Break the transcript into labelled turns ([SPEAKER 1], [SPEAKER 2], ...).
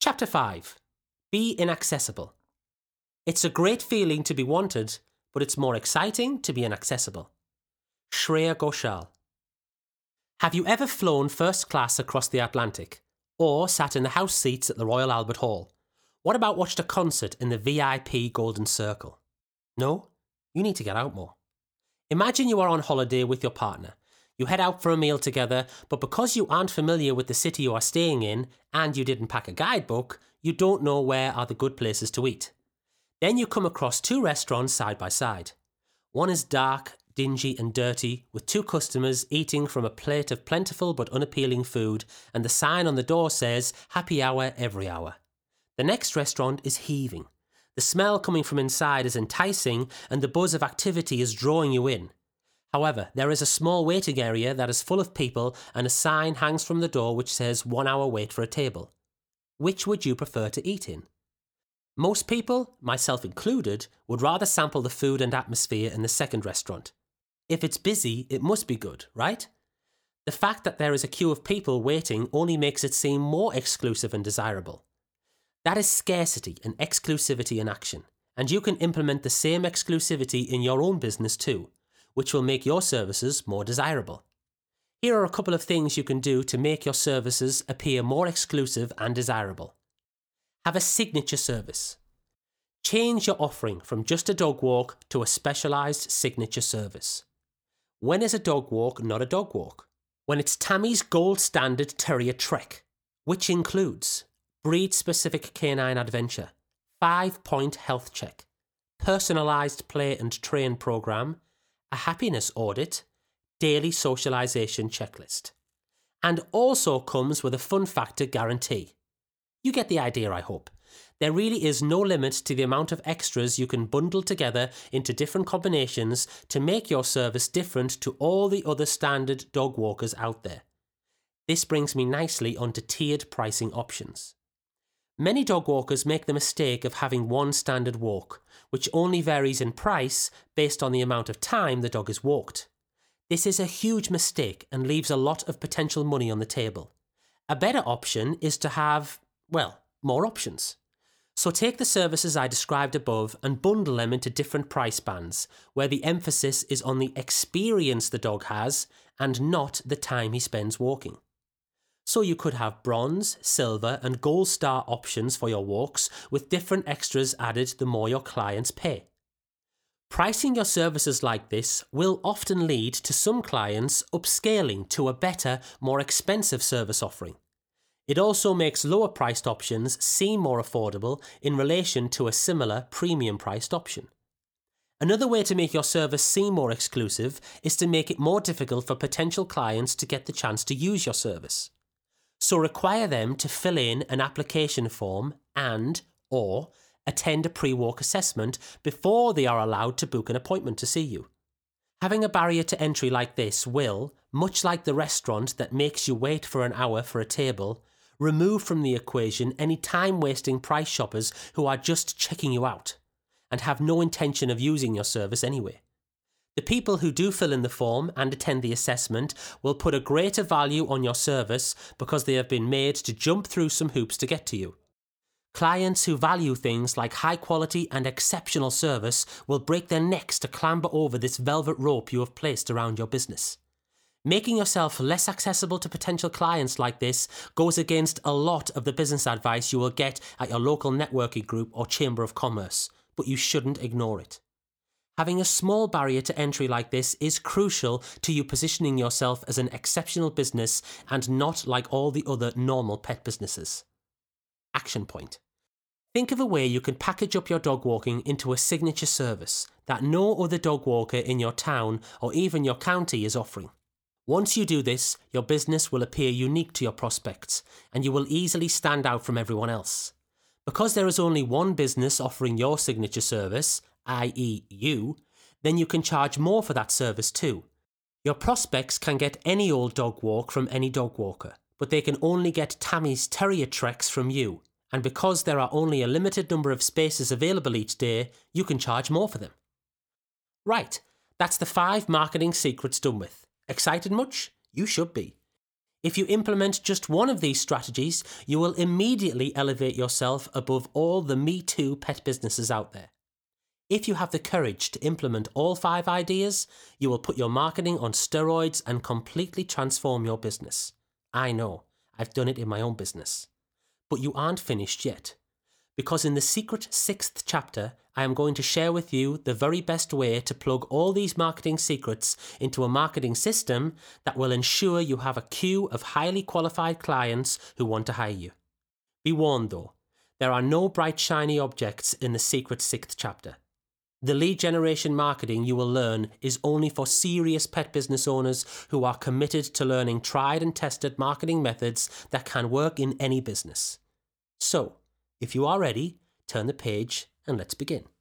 [SPEAKER 1] Chapter 5. Be inaccessible. It's a great feeling to be wanted, but it's more exciting to be inaccessible. Shreya Ghoshal. Have you ever flown first class across the Atlantic? Or sat in the house seats at the Royal Albert Hall? What about watched a concert in the VIP Golden Circle? No? You need to get out more. Imagine you are on holiday with your partner. You head out for a meal together, but because you aren't familiar with the city you are staying in and you didn't pack a guidebook, you don't know where are the good places to eat. Then you come across two restaurants side by side. One is dark, dingy and dirty, with two customers eating from a plate of plentiful but unappealing food, and the sign on the door says, "Happy hour every hour." The next restaurant is heaving. The smell coming from inside is enticing, and the buzz of activity is drawing you in. However, there is a small waiting area that is full of people, and a sign hangs from the door which says 1 hour wait for a table. Which would you prefer to eat in? Most people, myself included, would rather sample the food and atmosphere in the second restaurant. If it's busy, it must be good, right? The fact that there is a queue of people waiting only makes it seem more exclusive and desirable. That is scarcity and exclusivity in action, and you can implement the same exclusivity in your own business too, which will make your services more desirable. Here are a couple of things you can do to make your services appear more exclusive and desirable. Have a signature service. Change your offering from just a dog walk to a specialised signature service. When is a dog walk not a dog walk? When it's Tammy's gold standard Terrier Trek, which includes breed-specific canine adventure, 5-point health check, personalised play and train programme, a happiness audit, daily socialisation checklist. And also comes with a fun factor guarantee. You get the idea, I hope. There really is no limit to the amount of extras you can bundle together into different combinations to make your service different to all the other standard dog walkers out there. This brings me nicely onto tiered pricing options. Many dog walkers make the mistake of having one standard walk, which only varies in price based on the amount of time the dog is walked. This is a huge mistake and leaves a lot of potential money on the table. A better option is to have, more options. So take the services I described above and bundle them into different price bands, where the emphasis is on the experience the dog has and not the time he spends walking. So you could have bronze, silver and gold star options for your walks with different extras added the more your clients pay. Pricing your services like this will often lead to some clients upscaling to a better, more expensive service offering. It also makes lower priced options seem more affordable in relation to a similar premium priced option. Another way to make your service seem more exclusive is to make it more difficult for potential clients to get the chance to use your service. So require them to fill in an application form or attend a pre-walk assessment before they are allowed to book an appointment to see you. Having a barrier to entry like this will, much like the restaurant that makes you wait for an hour for a table, remove from the equation any time-wasting price shoppers who are just checking you out and have no intention of using your service anyway. The people who do fill in the form and attend the assessment will put a greater value on your service because they have been made to jump through some hoops to get to you. Clients who value things like high quality and exceptional service will break their necks to clamber over this velvet rope you have placed around your business. Making yourself less accessible to potential clients like this goes against a lot of the business advice you will get at your local networking group or chamber of commerce, but you shouldn't ignore it. Having a small barrier to entry like this is crucial to you positioning yourself as an exceptional business and not like all the other normal pet businesses. Action point. Think of a way you can package up your dog walking into a signature service that no other dog walker in your town or even your county is offering. Once you do this, your business will appear unique to your prospects and you will easily stand out from everyone else. Because there is only one business offering your signature service, i.e. you, then you can charge more for that service too. Your prospects can get any old dog walk from any dog walker, but they can only get Tammy's Terrier Treks from you, and because there are only a limited number of spaces available each day, you can charge more for them. Right, that's the 5 marketing secrets done with. Excited much? You should be. If you implement just one of these strategies, you will immediately elevate yourself above all the Me Too pet businesses out there. If you have the courage to implement all 5 ideas, you will put your marketing on steroids and completely transform your business. I know, I've done it in my own business. But you aren't finished yet. Because in the secret 6th chapter, I am going to share with you the very best way to plug all these marketing secrets into a marketing system that will ensure you have a queue of highly qualified clients who want to hire you. Be warned though, there are no bright shiny objects in the secret 6th chapter. The lead generation marketing you will learn is only for serious pet business owners who are committed to learning tried and tested marketing methods that can work in any business. So, if you are ready, turn the page and let's begin.